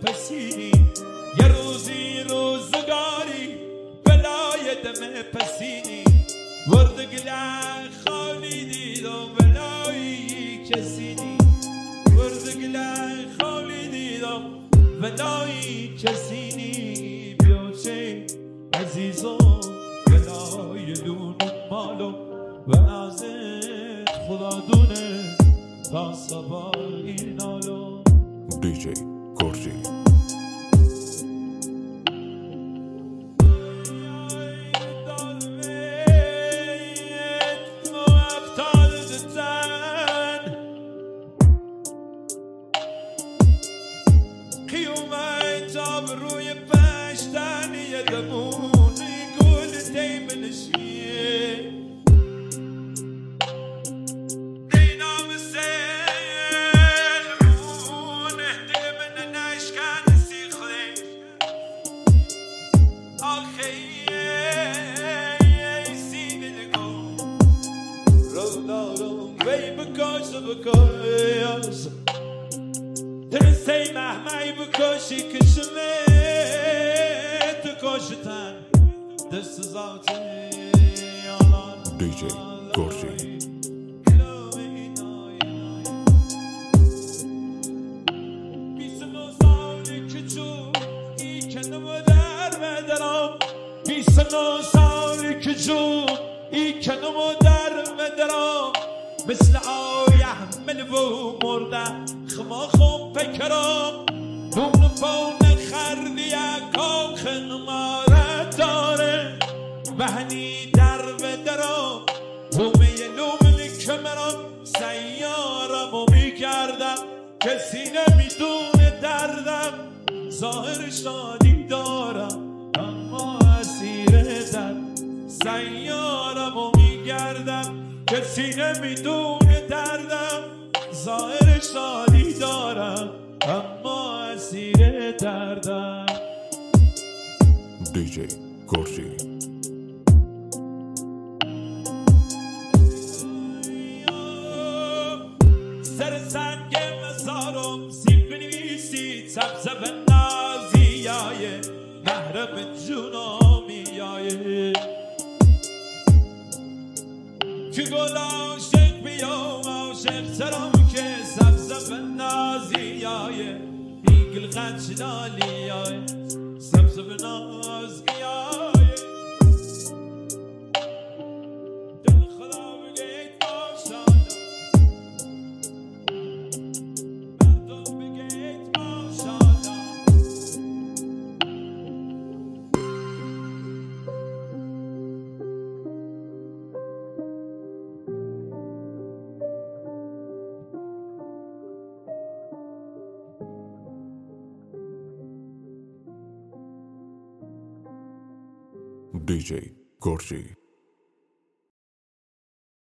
پسینی یه روزی روزگاری بلای دم پسینی وردگله خالی دیدم بلایی کسینی وردگله خالی دیدم بلایی کسینی بیاچه عزیزم بلای لون مالو و ازت خدا دونه تا صبح این نالو دیجی گرجی روی پشتن یه دمونی گل دیمن شیه دینام سلمونه دل من نشکن سیخله آخه سینه نگو رو دارم وی بکاش بکاش درسته محمعی بکاشی کشمه تو کاشتن دست ذاتی آلان دیجی گرجی بیسنو سالی کچو ای کنمو در مدرم بیسنو سالی کچو ای کنمو در مدرم مثل آی احمل و مرده خما خون پکرم نون پون خردی اکاخ نمارت داره بهنی در بدرم بومه لومنی کمرم سیارم و میکردم کسی نمیدونه دردم ظاهر شادی دارم اما اسیر درد سیارم و میگردم کسی نمیدونه دردم ظاهر شادی دارم اما اسیر دردم دیجی گرجی سر سنگ مزارم سیب بنویسید سبزه به نازیای محرم جونامیای که گل عاشق بیام عاشق سرم که سبزه به نازیای ایگل غنچ نالیای سبزه به نازیای دل خدا بگید ماشالله مردم بگید ماشالله دیجی گرجی